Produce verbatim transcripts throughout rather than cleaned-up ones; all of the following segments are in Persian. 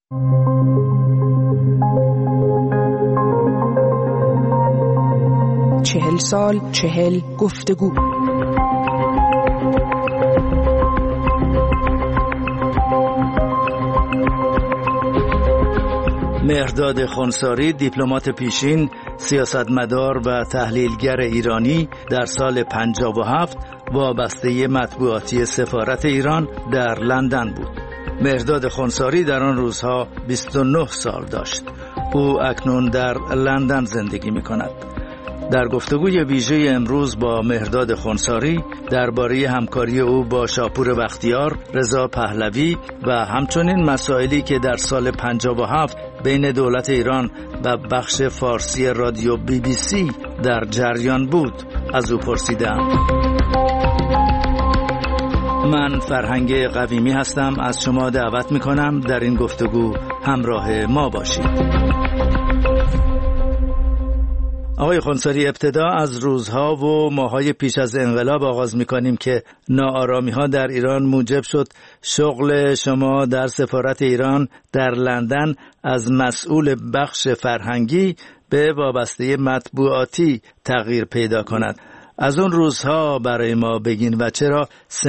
چهل سال، چهل گفتگو. مهرداد خنثاری، دیپلمات پیشین، سیاستمدار و تحلیلگر ایرانی، در سال پنجاه و هفت وابسته مطبوعاتی سفارت ایران در لندن بود. مهرداد خنثاری در آن روزها بیست و نه سال داشت. او اکنون در لندن زندگی می کند. در گفتگوی ویژه امروز با مهرداد خنثاری درباره همکاری او با شاپور بختیار، رضا پهلوی و همچنین مسائلی که در سال پنجاه و هفت بین دولت ایران و بخش فارسی رادیو بی بی سی در جریان بود از او پرسیدم. من فرهنگ قویمی هستم، از شما دعوت میکنم در این گفتگو همراه ما باشید. آقای خنثاری، ابتدا از روزها و ماهای پیش از انقلاب آغاز میکنیم که ناآرامی‌ها در ایران موجب شد شغل شما در سفارت ایران در لندن از مسئول بخش فرهنگی به وابسته مطبوعاتی تغییر پیدا کند. از اون روزها برای ما بگین و چرا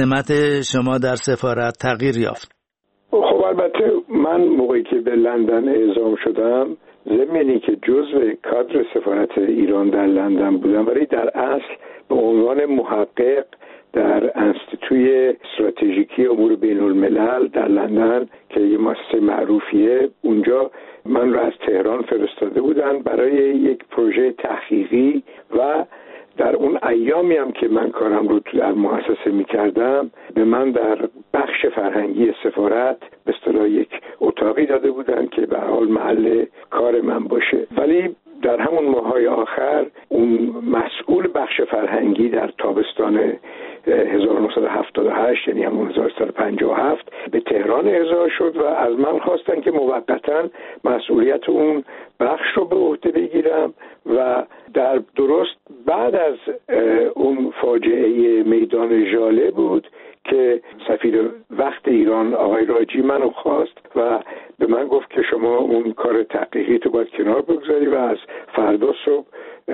سمت شما در سفارت تغییر یافت؟ خب البته من موقعی که به لندن اعزام شدم ضمنی که جزو کادر سفارت ایران در لندن بودم، ولی در اصل به عنوان محقق در انستیتوی استراتژیکی امور بین الملل در لندن که یه مؤسسه معروفیه، اونجا من رو از تهران فرستاده بودن برای یک پروژه تحقیقی و در اون ایامی هم که من کارم رو تو در مؤسسه می‌کردم به من در بخش فرهنگی سفارت به اصطلاح یک اتاقی داده بودن که به حال محل کار من باشه. ولی در همون ماهای آخر اون مسئول بخش فرهنگی در تابستان هزار و نهصد و هفتاد و هشت یعنی همون هزار و سیصد و پنجاه و هفت به تهران ارجاع شد و از من خواستن که موقتاً مسئولیت اون بخش رو به عهده بگیرم و در درست بعد از اون فاجعه میدان ژاله بود که سفیر وقت ایران آقای راجی منو خواست و به من گفت که شما اون کار تحقیقی تو باید کنار بگذاری و از فردا صبح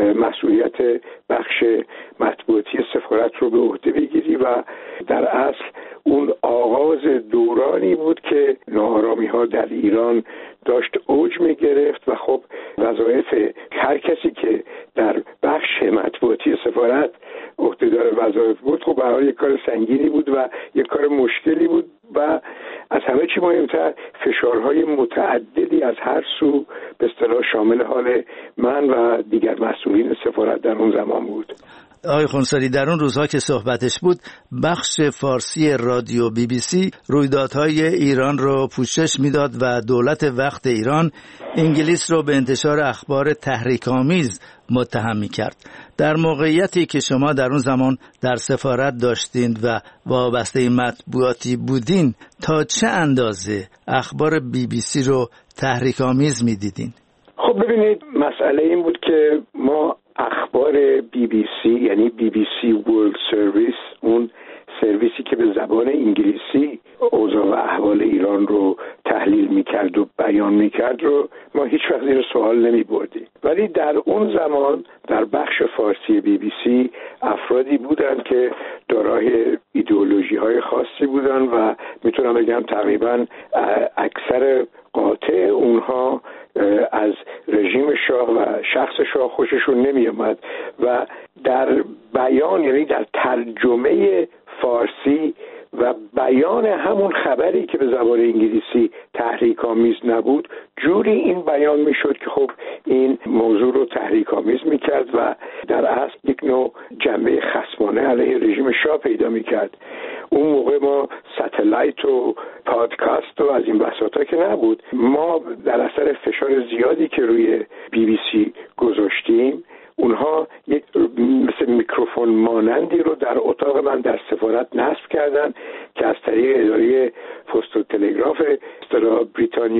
مسئولیت بخش مطبوعاتی سفارت رو به عهده بگیری و در اصل اون آغاز دورانی بود که ناآرامی ها در ایران داشت اوج می گرفت و خب وظایف هر کسی که در بخش مطبوعاتی سفارت عهدهدار وظایف بود خب برای یک کار سنگینی بود و یک کار مشکلی بود و از همه چی مهمتر فشارهای متعددی از هر سو به اصطلاح شامل حال من و دیگر مسئولین سفارت در اون زمان بود. آقای خنثاری، در اون روزها که صحبتش بود بخش فارسی رادیو بی بی سی رویدادهای ایران رو پوشش میداد و دولت وقت ایران انگلیس رو به انتشار اخبار تحریک‌آمیز متهم می‌کرد. در موقعیتی که شما در اون زمان در سفارت داشتین و وابسته مطبوعاتی بودین، تا چه اندازه اخبار بی بی سی رو تحریک‌آمیز می‌دیدین؟ خب ببینید، مسئله این بود که ما اخبار بی بی سی یعنی بی بی سی ورلد سرویس، اون سرویسی که به زبان انگلیسی اوضاع و احوال ایران رو تحلیل میکرد و بیان میکرد رو ما هیچ وقت زیر سوال نمی بردیم. ولی در اون زمان در بخش فارسی بی بی سی افرادی بودن که دارای ایدئولوژی های خاصی بودن و میتونم بگم تقریبا اکثر قاطع اونها از رژیم شاه و شخص شاه خوششون نمی آمد و در بیان یعنی در ترجمه فارسی و بیان همون خبری که به زبان انگلیسی تحریک‌آمیز نبود جوری این بیان میشد که خب این موضوع رو تحریک‌آمیز میکرد و در اصل یک نوع جنبه خصمانه علیه رژیم شاه پیدا میکرد. اون موقع ما ستلایت و پادکست و از این بساطا که نبود. ما در اثر فشار زیادی که روی بی بی سی گذاشتیم، اونها یک مثل میکروفون مانندی رو در اتاق من در سفارت نصب کردن که از طریق اداره پست و تلگراف اصطلاح بریتانیا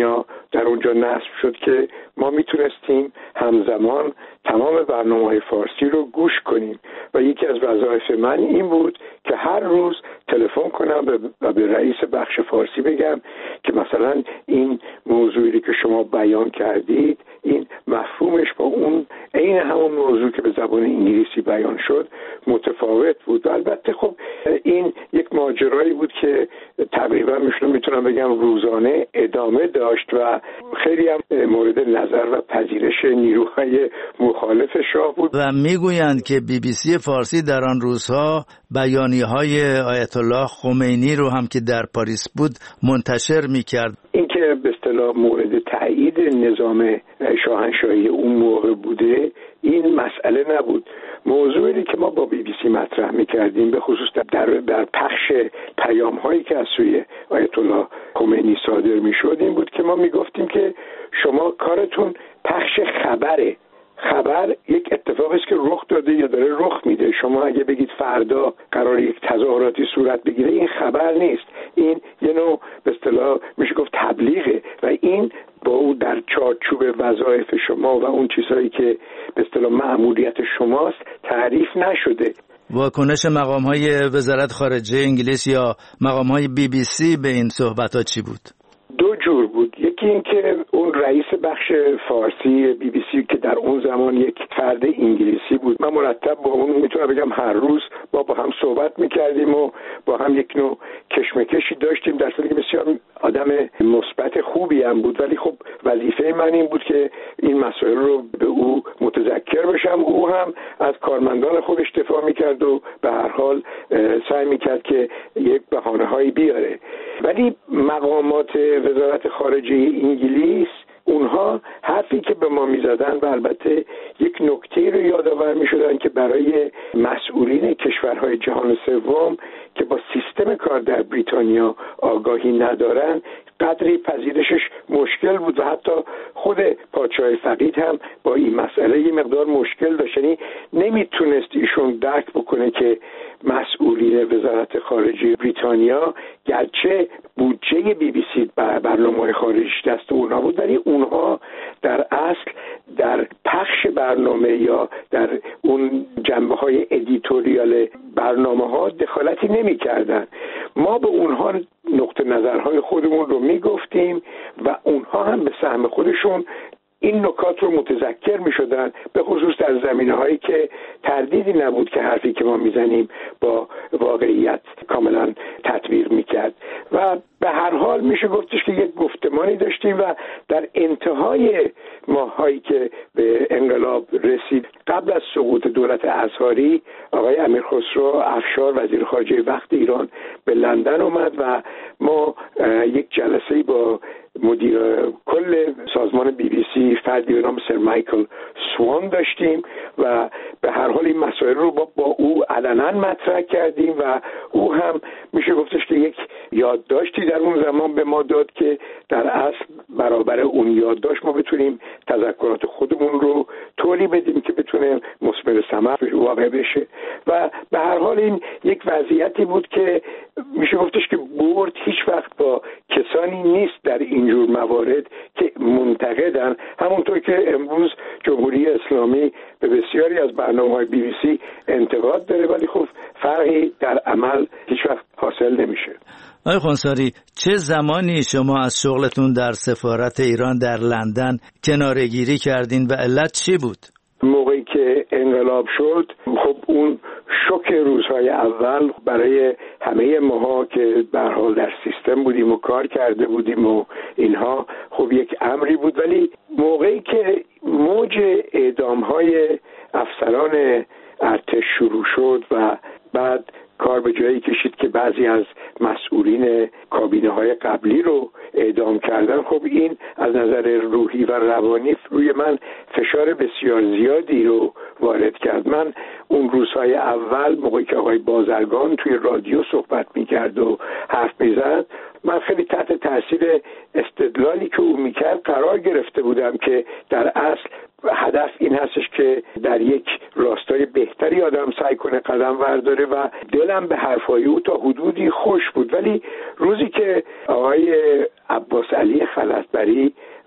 در اونجا نصب شد که ما میتونستیم همزمان تمام برنامه‌های فارسی رو گوش کنیم و یکی از وظایف من این بود که هر روز تلفن کنم و به رئیس بخش فارسی بگم که مثلا این موضوعی که شما بیان کردید این مفهومش با اون عین همون موضوع که به زبان انگلیسی بیان شد متفاوت بود. و البته خب این یک ماجرایی بود که تقریبا میتونم بگم روزانه ادامه داشت و خیلی هم مورد نظر و پذیرش نیروهای مخالف شاه بود. و میگویند که بی بی سی فارسی در آن روزها بیانیه‌های آیت الله خمینی رو هم که در پاریس بود منتشر میکرد. این که به اصطلاح مورد تایید نظام شاهنشاهی اون موقع بوده این مسئله نبود. موضوعی که ما با بی بی سی مطرح میکردیم به خصوص در, در پخش پیام هایی که از سوی آیت الله خمینی صادر میشد این بود که ما میگفتیم که شما کارتون پخش خبره. خبر یک اتفاقی است که رخ داده یا داره رخ میده. شما اگه بگید فردا قرار یک تظاهراتی صورت بگیره این خبر نیست، این یه نوع به اصطلاح میشه گفت تبلیغه و این با او در چارچوب وظایف شما و اون چیزهایی که به اصطلاح مأموریت شماست تعریف نشده. واکنش مقام‌های وزارت خارجه انگلیس یا مقام‌های بی بی سی به این صحبت‌ها چی بود؟ دو جور بود. یکی این که اون رئیس بخش فارسی بی بی سی که در اون زمان یک فرد انگلیسی بود، من مرتب با اون میتونم بگم هر روز با با هم صحبت میکردیم و با هم یک نوع کشمکشی داشتیم، در صورتی که بسیار آدم مثبت خوبی هم بود. ولی خب وظیفه من این بود که این مسائل رو به او متذکر بشم. او هم از کارمندان خودش دفاع میکرد و به هر حال سعی میکرد که یک بهانه‌هایی بیاره. ولی مقامات وزارت خارجه انگلیس اونها حرفی که به ما میزدن و البته یک نکته رو یادآور میشدن که برای مسئولین کشورهای جهان سوم که با سیستم کار در بریتانیا آگاهی ندارن قدری پذیرشش مشکل بود و حتی خود پادشاه فقید هم با این مسئله یه مقدار مشکل داشت. یعنی نمیتونست ایشون درک بکنه که مسئولین وزارت خارجه بریتانیا گرچه بودجه بی بی سی برنامه‌های خارجی دست اونها بود ولی اونها در اصل در پخش برنامه یا در اون جنبه‌های ادیتوریال برنامه‌ها دخالتی نمی‌کردن. ما به اونها نقطه نظرهای خودمون رو میگفتیم و اونها هم به سهم خودشون این نکات رو متذکر می شدن، به خصوص در زمینه هایی که تردیدی نبود که حرفی که ما میزنیم با واقعیت کاملا تطبیق می کرد. و به هر حال میشه گفتش که یک گفتمانی داشتیم و در انتهای ماهایی که به انقلاب رسید قبل از سقوط دولت ازهری آقای امیرخسرو افشار وزیر خارجه وقت ایران به لندن اومد و ما یک جلسه با مدیر کل سازمان بی بی سی فردی به نام سر مایکل سوان داشتیم و به هر حال این مسائل رو با, با او علنا مطرح کردیم و او هم میشه گفتش که یک یادداشتی در اون زمان به ما داد که در اصل برابر اون یادداشت ما بتونیم تذکرات خودمون رو طوری بدیم که بتونه مثمر ثمر واقع بشه و به هر حال این یک وضعیتی بود که میشه گفتش که برد هیچ وقت با کسانی نیست در اینجور موارد که منتقدن، همونطور که امروز جمهوری اسلامی به بسیاری از برنامه‌های بی بی سی انتقاد داره ولی خب فرقی در عمل هیچ وقت حاصل نمیشه. آقای خونساری، چه زمانی شما از شغلتون در سفارت ایران در لندن کناره‌گیری کردین و علت چی بود؟ موقعی که انقلاب شد خب اون شوک روزهای اول برای همه ماها که به هر حال در سیستم بودیم و کار کرده بودیم و اینها خب یک امری بود، ولی موقعی که موج اعدام‌های افسران ارتش شروع شد و بعد کار به جایی کشید که بعضی از مسئولین کابینه‌های قبلی رو اعدام کردن، خب این از نظر روحی و روانی روی من فشار بسیار زیادی رو وارد کرد. من اون روزهای اول موقعی که آقای بازرگان توی رادیو صحبت می‌کرد و حرف می‌زد من خیلی تحت تاثیر استدلالی که او می‌کرد قرار گرفته بودم که در اصل هدف این هستش که در یک راستای بهتری آدم سعی کنه قدم برداره و دلم به حرفای او تا حدودی خوش بود. ولی روزی که آقای عباس علی خلعتبری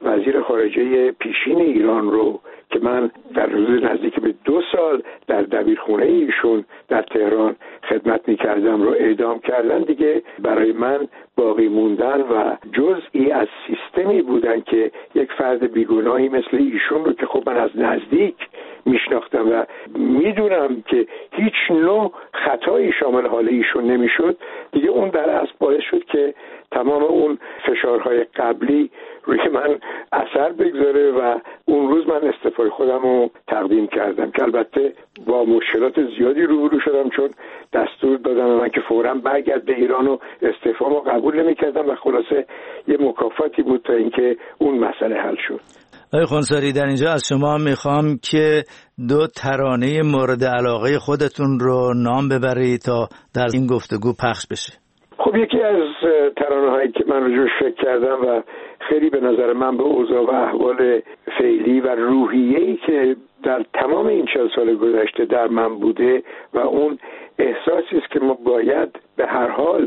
وزیر خارجه پیشین ایران رو که من در حدود نزدیک به دو سال در دبیرخونه ایشون در تهران خدمت می‌کردم رو اعدام کردن، دیگه برای من باقی موندن و جزئی از سیستمی بودن که یک فرد بیگناهی مثل ایشون رو که خب من از نزدیک میشناختم و میدونم که هیچ نوع خطایی شامل حال ایشون نمیشد، دیگه اون در اصل باعث شد که تمام اون فشارهای قبلی روی من اثر بگذاره و اون روز من استعفای خودم رو تقدیم کردم که البته با مشکلات زیادی روبرو شدم، چون دستور دادم من که فوراً برگرد به ایران و استعفامو قبول نمی‌کردم و خلاصه یه مکافاتی بود تا اینکه اون مسئله حل شد. آقای خونساری، در اینجا از شما میخوام که دو ترانه مورد علاقه خودتون رو نام ببرید تا در این گفتگو پخش بشه. خب یکی از ترانه هایی که من روش فکر کردم و خیلی به نظر من به اوضاع و احوال فعلی و روحیه‌ای که در تمام این چهل سال گذشته در من بوده و اون احساسی است که ما باید به هر حال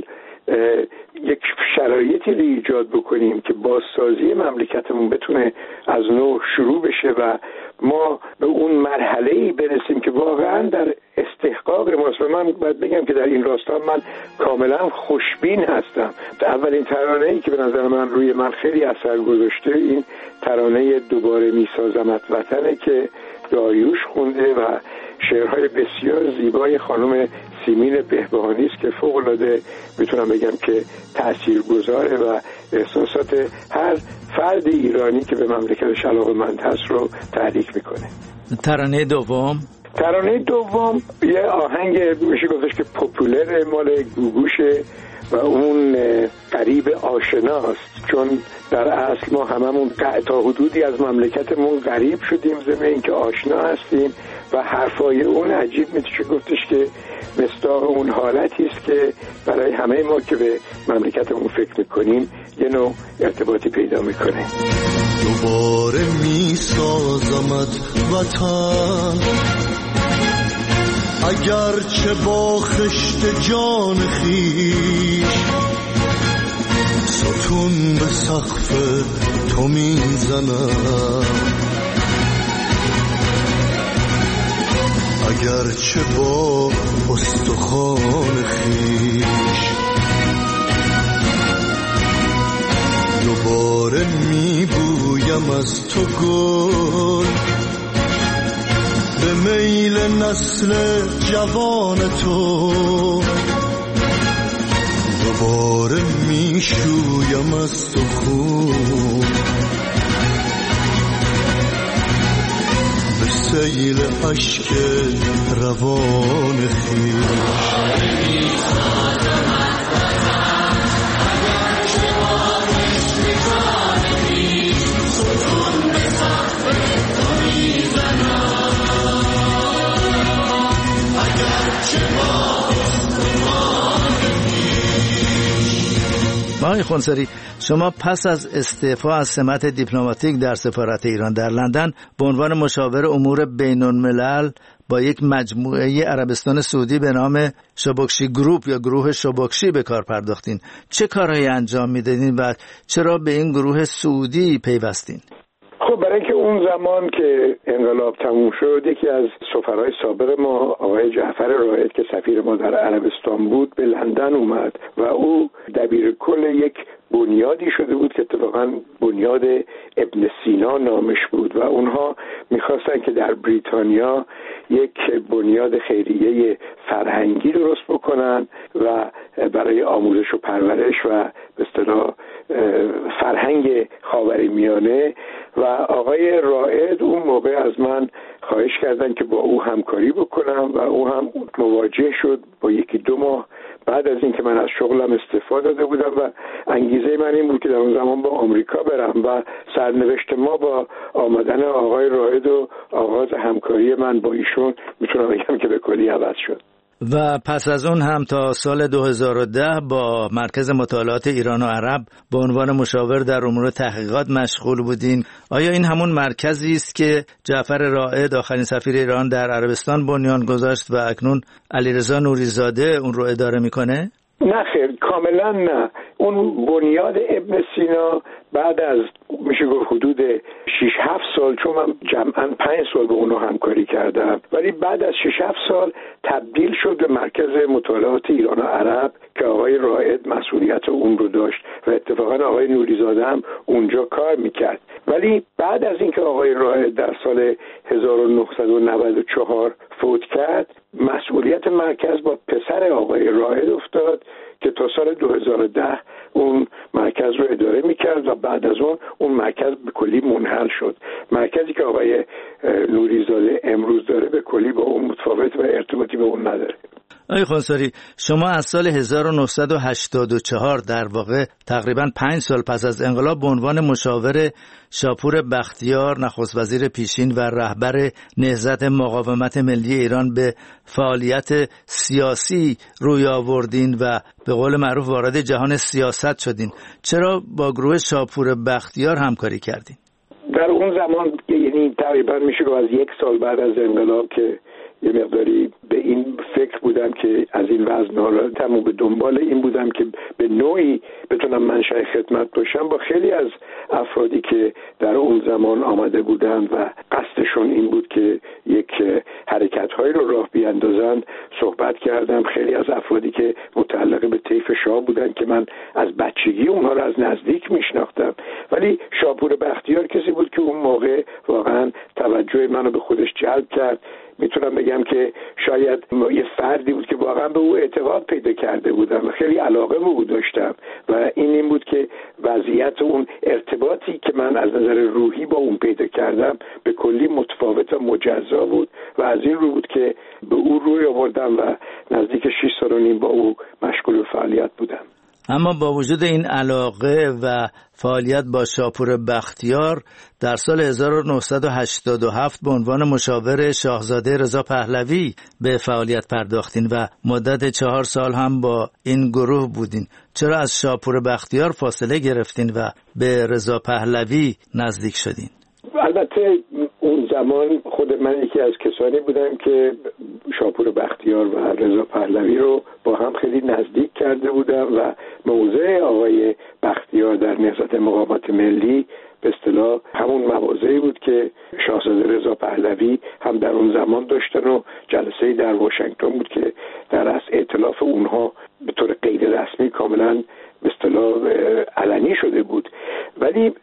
یک شرایطی رو ایجاد بکنیم که بازسازی مملکتمون بتونه از نو شروع بشه و ما به اون مرحله‌ای برسیم که واقعا در استحقاق ماست. و من باید بگم که در این راستا من کاملا خوشبین هستم. اولین ترانه‌ای که به نظر من روی من خیلی اثر گذاشته این ترانه دوباره میسازمت وطنه که داریوش خونده و شعرهای بسیار زیبای خانم سیمین بهبهانی است که فوق‌العاده میتونم بگم که تاثیرگذاره و احساسات هر فرد ایرانی که به مملکتش علاقه‌مند هست رو تحریک میکنه. ترانه دوم ترانه دوم یه آهنگ میشه گفتش که پاپولر مال گوگوشه و اون قریب آشناست، چون در اصل ما هممون تا حدودی از مملکتمون غریب شدیم ضمن اینکه آشنا هستیم و حرفای اون عجیب میشه گفتش که مصداق اون حالتی است که برای همه ما که به مملکتمون فکر میکنیم یه نوع ارتباطی پیدا میکنه. دوباره میسازمت وطن اگر چه با خشت جان خویش ستون به سقف تو میزنم، اگر چه با استخوان خویش دوباره میبویم از تو گل به میل نسل جوان تو، دوباره میشویم از تو خون به سیل عشق روان خویش. آقای خونساری، شما پس از استعفا از سمت دیپلماتیک در سفارت ایران در لندن به عنوان مشاور امور بین الملل با یک مجموعه عربستان سعودی به نام شبکشی گروپ یا گروه شبکشی به کار پرداختین. چه کارهایی انجام میدادین و چرا به این گروه سعودی پیوستین؟ خب برای اینکه اون زمان که انقلاب تموم شد یکی از سفرهای سابق ما آقای جعفر رائد که سفیر ما در عربستان بود به لندن اومد و او دبیر کل یک بنیادی شده بود که اتفاقا بنیاد ابن سینا نامش بود و اونها میخواستن که در بریتانیا یک بنیاد خیریه فرهنگی درست بکنن و برای آموزش و پرورش و به اصطلاح فرهنگ خاورمیانه و آقای رائد اون موقع از من خواهش کردن که با او همکاری بکنم و او هم مواجه شد با یکی دو ماه بعد از اینکه من از شغلم استعفا داده بودم و انگیزه من این بود که در اون زمان با آمریکا برم و سرنوشت ما با آمدن آقای رائد و آغاز همکاری من با ایشون میتونم بگم که به کلی عوض شد. و پس از اون هم تا سال دو هزار و ده با مرکز مطالعات ایران و عرب به عنوان مشاور در امور تحقیقات مشغول بودین. آیا این همون مرکزی است که جعفر رائد آخرین سفیر ایران در عربستان بنیان گذاشت و اکنون علیرضا نوری‌زاده اون رو اداره میکنه؟ نه خیر، کاملا نه. اون بنیاد ابن سینا بعد از میشه گفت حدود شش هفت سال، چون من جمعاً پنج سال با اونو همکاری کردم، ولی بعد از شش هفت سال تبدیل شد به مرکز مطالعات ایران و عرب که آقای رائد مسئولیت اون رو داشت و اتفاقاً آقای نوری‌زاده هم اونجا کار میکرد. ولی بعد از اینکه آقای رائد در سال هزار و نهصد و نود و چهار فوت کرد، مسئولیت مرکز با پسر آقای رائد افتاد که تا سال دو هزار و ده اون مرکز رو اداره میکرد و بعد از اون اون مرکز به کلی منحل شد. مرکزی که آقای نوری‌زاده امروز داره به کلی با اون متفاوت و ارتباطی به اون نداره. آقای خونساری، شما از سال هزار و نهصد و هشتاد و چهار در واقع تقریباً پنج سال پس از انقلاب به عنوان مشاور شاپور بختیار نخست وزیر پیشین و رهبر نهضت مقاومت ملی ایران به فعالیت سیاسی روی آوردین و به قول معروف وارد جهان سیاست شدین. چرا با گروه شاپور بختیار همکاری کردین؟ در اون زمان، یعنی تقریبا میشه گفت از یک سال بعد از انقلاب، که یه مقداری به این فکر بودم که از این وضع ناراحتم و به دنبال این بودم که به نوعی بتونم منشأ خدمت باشم با خیلی از افرادی که در اون زمان آمده بودند و قصدشون این بود که یک حرکت‌هایی رو راه بیاندازند صحبت کردم. خیلی از افرادی که متعلق به طیف شاه بودند که من از بچگی اونها رو از نزدیک میشناختم، ولی شاپور بختیار کسی بود که اون موقع واقعا توجه منو به خودش جلب کرد. میتونم بگم که شاید یه فردی بود که واقعا به او اعتقاد پیدا کرده بودم و خیلی علاقه به او داشتم و این این بود که وضعیت اون ارتباطی که من از نظر روحی با اون پیدا کردم به کلی متفاوت و مجزا بود و از این رو بود که به او روی آوردم و نزدیک شش سال و نیم با او مشغول فعالیت بودم. اما با وجود این علاقه و فعالیت با شاپور بختیار در سال هزار و نهصد و هشتاد و هفت به عنوان مشاور شاهزاده رضا پهلوی به فعالیت پرداختین و مدت چهار سال هم با این گروه بودین. چرا از شاپور بختیار فاصله گرفتین و به رضا پهلوی نزدیک شدین؟ البته اون زمان خود من یکی از کسانی بودم که شاپور بختیار و رضا پهلوی رو با هم خیلی نزدیک کرده بودم و موضع آقای بختیار در نهضت مقاومت ملی به اصطلاح همون مواضعی بود که شاهزاده رضا پهلوی هم در اون زمان داشتن و جلسه‌ای در واشنگتن بود که در اصل ائتلاف اونها به طور غیر رسمی کاملا به اصطلاح علنی شده بود. ولی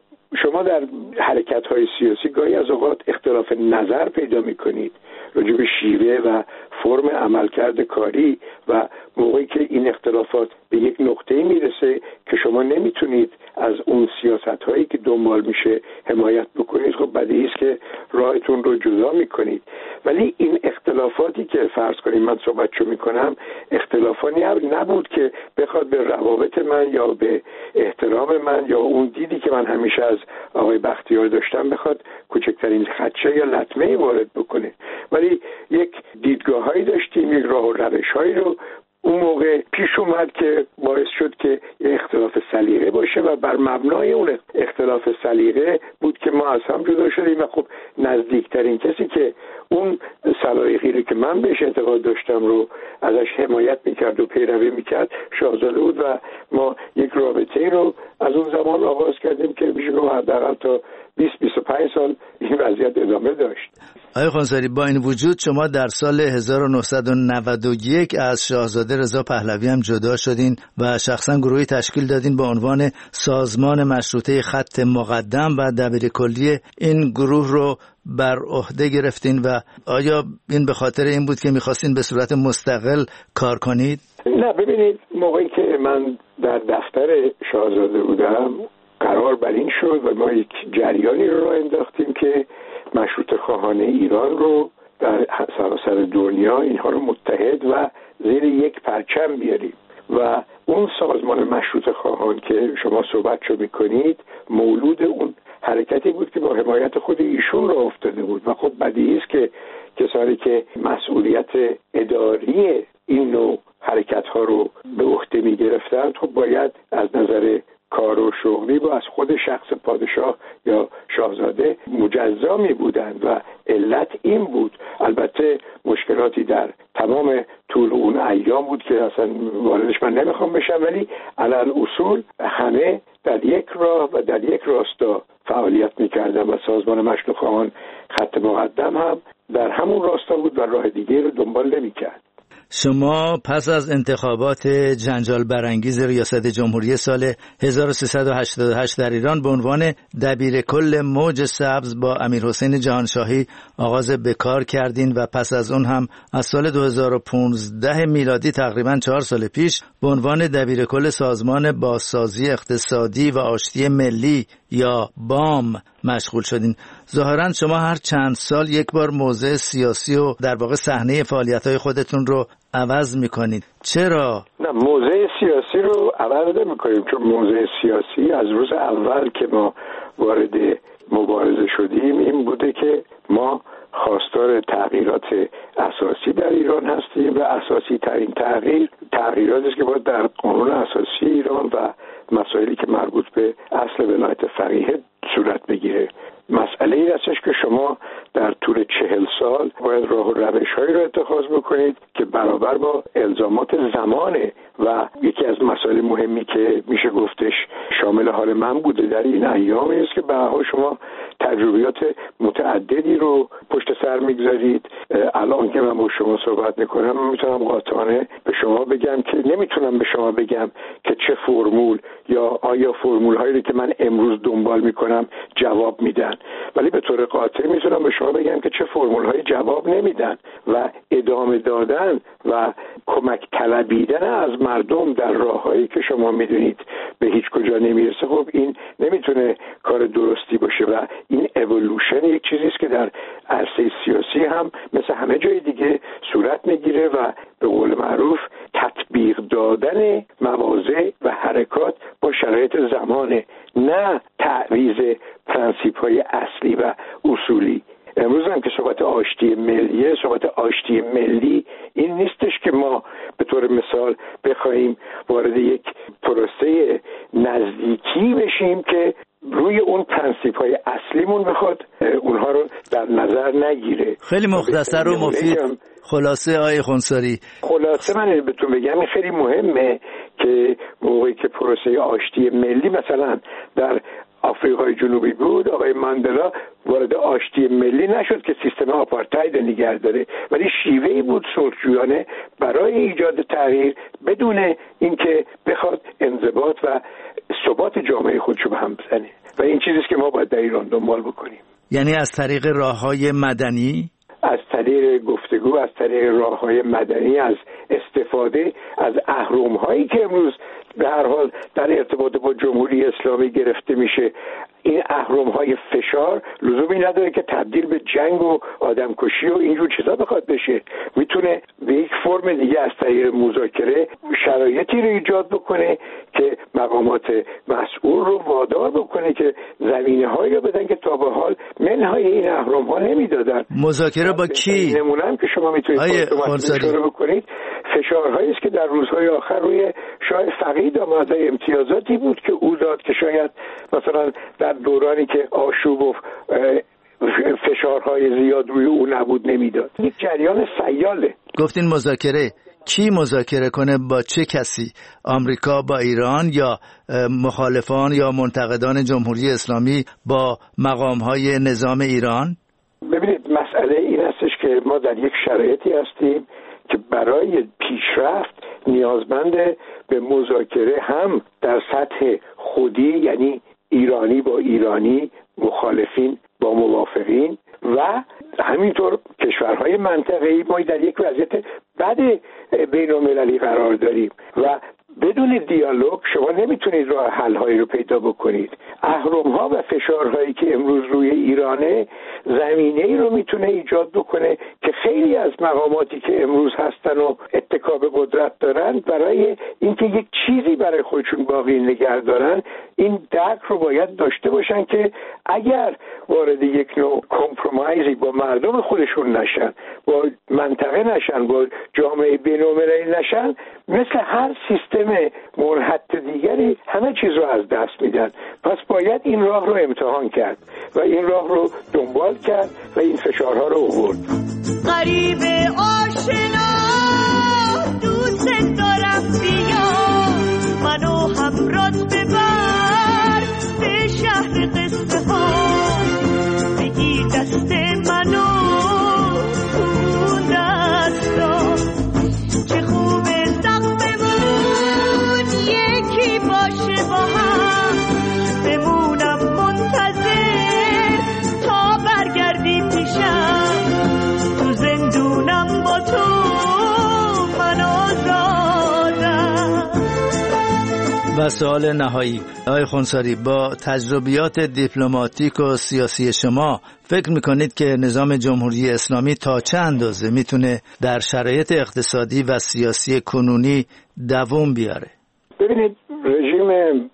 شما در حرکت‌های سیاسی گاهی از اوقات اختلاف نظر پیدا می‌کنید راجع به شیوه و فرم عملکرد کاری و موقعی که این اختلافات به یک نقطه‌ای میرسه که شما نمیتونید از اون سیاست‌هایی که دنبال میشه حمایت بکنید، خب بدیهی است که راهتون رو جدا میکنید. ولی این اختلافاتی که فرض کنید من صحبتشو میکنم اختلافانی نبود که بخواد به روابط من یا به احترام من یا اون دیدی که من همیشه از آقای بختیار داشتم بخواد کوچکترین خدشه یا لطمه‌ای وارد بکنه. ولی یک دیدگاه‌هایی داشتیم، یک راه و روش‌هایی رو اون موقع پیش اومد که باعث شد که یه اختلاف سلیقه باشه و بر مبنای اون اختلاف سلیقه بود که ما از هم جدا شدیم و خب نزدیکترین کسی که اون سلایقی رو که من بهش اعتقاد داشتم رو ازش حمایت میکرد و پیروی میکرد شاهزاده بود و ما یک رابطه رو از اون زمان آغاز کردیم که میشه گفت حداقل تا بیست بیست و پنج سال این وضعیت ادامه داشت. آقای خونساری، با این وجود شما در سال هزار و نهصد و نود و یک از شاهزاده رضا پهلوی هم جدا شدین و شخصا گروهی تشکیل دادین با عنوان سازمان مشروطه خط مقدم و دبیرکلی این گروه رو بر عهده گرفتین. و آیا این به خاطر این بود که می‌خواستین به صورت مستقل کار کنید؟ نه، ببینید موقعی که من در دفتر شاهزاده بودم قرار بر این شد و ما یک جریانی رو راه انداختیم که مشروطه خواهان ایران رو در سراسر دنیا اینها رو متحد و زیر یک پرچم بیاریم و اون سازمان مشروطه خواهان که شما صحبتشو میکنید مولود اون حرکتی بود که با حمایت خود ایشون را افتاده بود و خب بدیهی است که کسانی که مسئولیت اداری این نوع حرکت ها رو به عهده می گرفتند خب باید از نظر کار و شغلی با از خود شخص پادشاه یا شاهزاده مجزا می بودند و علت این بود. البته مشکلاتی در تمام طول اون ایام بود که اصلا واردش من نمیخوام بشم، ولی علل اصول همه در یک راه و در یک راستا فعالیت میکردن و سازمان مشروطه‌خواهان خط مقدم هم در همون راستا بود و راه دیگه رو دنبال نمیکرد. شما پس از انتخابات جنجال برانگیز ریاست جمهوری سال هزار و سیصد و هشتاد و هشت در ایران به عنوان دبیرکل موج سبز با امیرحسین جهانشاهی آغاز به کار کردین و پس از اون هم از سال دو هزار و پانزده میلادی تقریباً چهار سال پیش به عنوان دبیرکل سازمان بازسازی اقتصادی و آشتی ملی یا بام مشغول شدین. ظاهراً شما هر چند سال یک بار موضع سیاسی و در واقع صحنه فعالیت‌های خودتون رو عوض می‌کنید. چرا؟ نه، موضع سیاسی رو عوض نمی‌کنیم، چون موضع سیاسی از روز اول که ما وارد مبارزه شدیم این بوده که ما خواستار تغییرات اساسی در ایران هستیم و اساسی ترین تغییر تغییراتی است که باید در قانون اساسی ایران و مسائلی که مربوط به اصل ولایت فقیه صورت بگیره. مسئله این هستش که شما در طول چهل سال باید راه و روش‌هایی را اتخاذ بکنید که برابر با الزامات زمانه و یکی از مسائل مهمی که میشه گفتش شامل حال من بوده در این ایام است که به هر حال شما تجربیات متعددی رو پشت سر میگذارید. الان که من با شما صحبت میکنم میتونم قاطعانه به شما بگم که نمیتونم به شما بگم که چه فرمول یا آیا فرمول هایی رو که من امروز دنبال میکنم جواب میدن، ولی به طور قاطع میتونم به شما بگم که چه فرمول هایی جواب نمیدن و ادامه دادن و کمک طلبیدن از مردم در راههایی که شما میدونید به هیچ کجا نمیرسه. خب این نمیتونه کار درستی باشه و این اِوولوشن یک چیزی است که در عرصه سیاسی هم مثل همه جای دیگه صورت میگیره و به قول معروف تطبیق دادن مواضع و حرکات با شرایط زمانه، نه تعویض پرنسیپ های اصلی و اصولی. امروز هم که صحبت آشتی ملیه، صحبت آشتی ملی این نیستش که ما به طور مثال بخوایم وارد یک پروسه نزدیکی بشیم که روی اون پرنسیپ های اصلیمون بخواد اونها رو در نظر نگیره. خیلی مختصر و مفید خلاصه آقای خونساری. خلاصه من بهتون بگم این خیلی مهمه که موقعی که پروسه آشتی ملی مثلا در آفریقای جنوبی بود، آقای ماندلا وارد آشتی ملی نشد که سیستم آپارتاید نگه داره، ولی شیوهی بود صلحجویانه برای ایجاد تغییر بدون اینکه بخواد انضباط و ثبات جامعه خودشو به هم بزنه و این چیزیست که ما باید در ایران دنبال بکنیم. یعنی از طریق راههای مدنی، از طریق گفتگو، از طریق راههای مدنی، از استفاده از اهرم‌هایی که امروز به هر حال در ارتباط با جمهوری اسلامی گرفته میشه. این اهرم‌های فشار لزومی نداره که تبدیل به جنگ و آدمکشی و اینجور چیزا بخواد بشه، میتونه به یک فرم دیگه از طریق مذاکره شرایطی رو ایجاد بکنه که مقامات مسئول رو وادار بکنه که زمینه‌هایی رو بدن که تا به حال منهای این اهرم‌ها نمیدادن. مذاکره با کی؟ نمونه هم که شما میتونید اشاره بکنید فشارهایی است که در روزهای آخر روی شاه فقید آمده، امتیازاتی بود که او داد که شاید مثلا در دورانی که آشوب و فشارهای زیاد روی او نبود نمیداد. یک جریان سیاله. گفتین مذاکره، کی مذاکره کنه با چه کسی؟ آمریکا با ایران یا مخالفان یا منتقدان جمهوری اسلامی با مقامهای نظام ایران؟ ببینید مسئله این هستش که ما در یک شرایطی هستیم که برای پیشرفت نیازمند به مذاکره هم در سطح خودی، یعنی ایرانی با ایرانی، مخالفین با موافقین و همینطور کشورهای منطقه‌ای ما در یک وضعیت بد بین‌المللی قرار داریم و بدون دیالوگ شما نمیتونید راه حل‌هایی رو پیدا بکنید. اهرم‌ها و فشارهایی که امروز روی ایرانه زمینه‌ای رو میتونه ایجاد بکنه که خیلی از مقاماتی که امروز هستن و اتکا به قدرت دارن برای اینکه یک چیزی برای خودشون باقی نگه دارن این درک رو باید داشته باشن که اگر وارد یک نوع کامپرومایزی با مردم خودشون نشن، با منطقه نشن، با جامعه بین‌المللی نشن، مثل هر سیستم منحط دیگری همه چیز رو از دست میدن. پس باید این راه رو امتحان کرد و این راه رو دنبال کرد و این فشارها رو آورد. غریب آشنا قصد دارم بیا منو همراهت ببر به شهر قصه ها بگیر دست منو اون دستا چه خوبه سقفمون یکی باشه با هم بمونم منتظر تا برگردی پیشم تو زندونم با تو من آزادم. و سوال نهایی آقای خونساری، با تجربیات دیپلماتیک و سیاسی شما فکر میکنید که نظام جمهوری اسلامی تا چه اندازه میتونه در شرایط اقتصادی و سیاسی کنونی دوام بیاره؟ ببینید، رژیم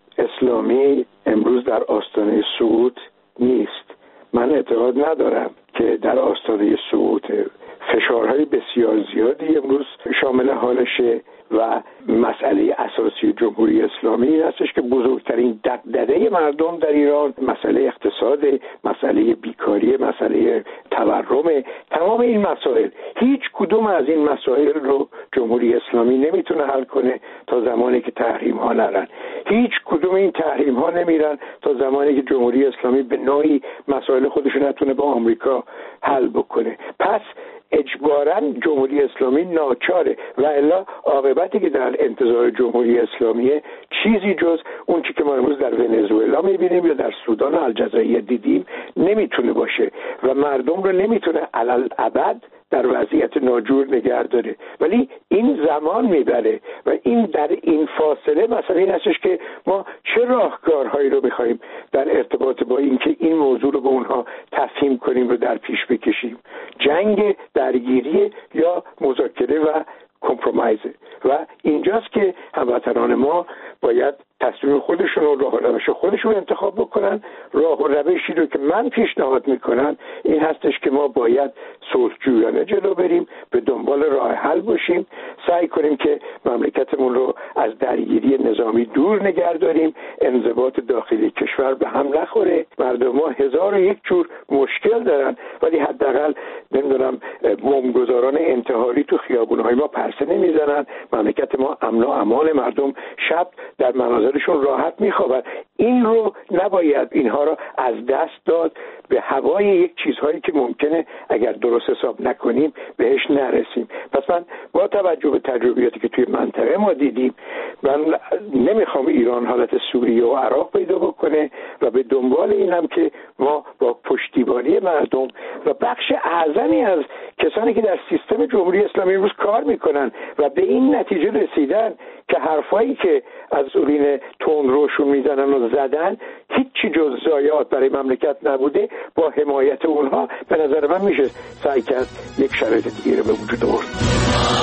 اسلامی امروز در آستانه سقوط نیست. من اعتقاد ندارم که در آستانه سقوط فشارهای بسیار زیادی امروز شامل حالشه و مسئله اساسی جمهوری اسلامی این هستش که بزرگترین دغدغه مردم در ایران مسئله اقتصاد، مسئله بیکاری، مسئله تورم، تمام این مسائل. هیچ کدوم از این مسائل رو جمهوری اسلامی نمیتونه حل کنه تا زمانی که تحریم ها نرن. هیچ کدوم این تحریم ها نمیرن تا زمانی که جمهوری اسلامی به نوعی مسائل خودش نتونه با آمریکا حل بکنه. پس اجباراً جمهوری اسلامی ناچاره و الا عاقبتی که در انتظار جمهوری اسلامیه چیزی جز اون چی که ما امروز در ونزوئلا میبینیم یا در سودان و الجزایر دیدیم نمیتونه باشه و مردم رو نمیتونه علالابد در وضعیت ناجور نگه داره. ولی این زمان میبره و این در این فاصله مثلا این هستش که ما چه راهکارهایی رو بخوایم در ارتباط با این که این موضوع رو به اونها تفهیم کنیم رو در پیش بکشیم. جنگ، درگیری یا مذاکره و کمپرومایز. و اینجاست که هموطنان ما باید تصمیم خودشون و راه و روش خودشون انتخاب بکنن. راه و روشی رو که من پیشنهاد میکنم این هستش که ما باید صلحجویانه جلو بریم، به دنبال راه حل باشیم، سعی کنیم که مملکتمون رو از درگیری نظامی دور نگه داریم، انضباط داخلی کشور به هم نخوره. مردم ما هزار و یک جور مشکل دارن ولی حداقل نمیدونم بمبگذاران انتحاری تو خیابونهای ما پرسه نمیزنن، مملکت ما امن و امان، مردم شب در منازلشون راحت میخوابن. این رو نباید اینها رو از دست داد به هوای یک چیزهایی که ممکنه اگر درست حساب نکنیم بهش نرسیم. پس من با توجه به تجربیاتی که توی منطقه ما دیدیم من نمیخوام ایران حالت سوریه و عراق پیدا بکنه و به دنبال اینم که ما با پشتیبانی مردم و بخش اعظمی از کسانی که در سیستم جمهوری اسلامی امروز کار میکنن و به این نتیجه رسیدن که حرفایی که از اولین تون روشون میزنن و زدن هیچی جز ضایعات برای مملکت نبوده، با حمایت اونها به نظر من میشه سعی کرد یک شرایط دیگه رو به وجود آورد.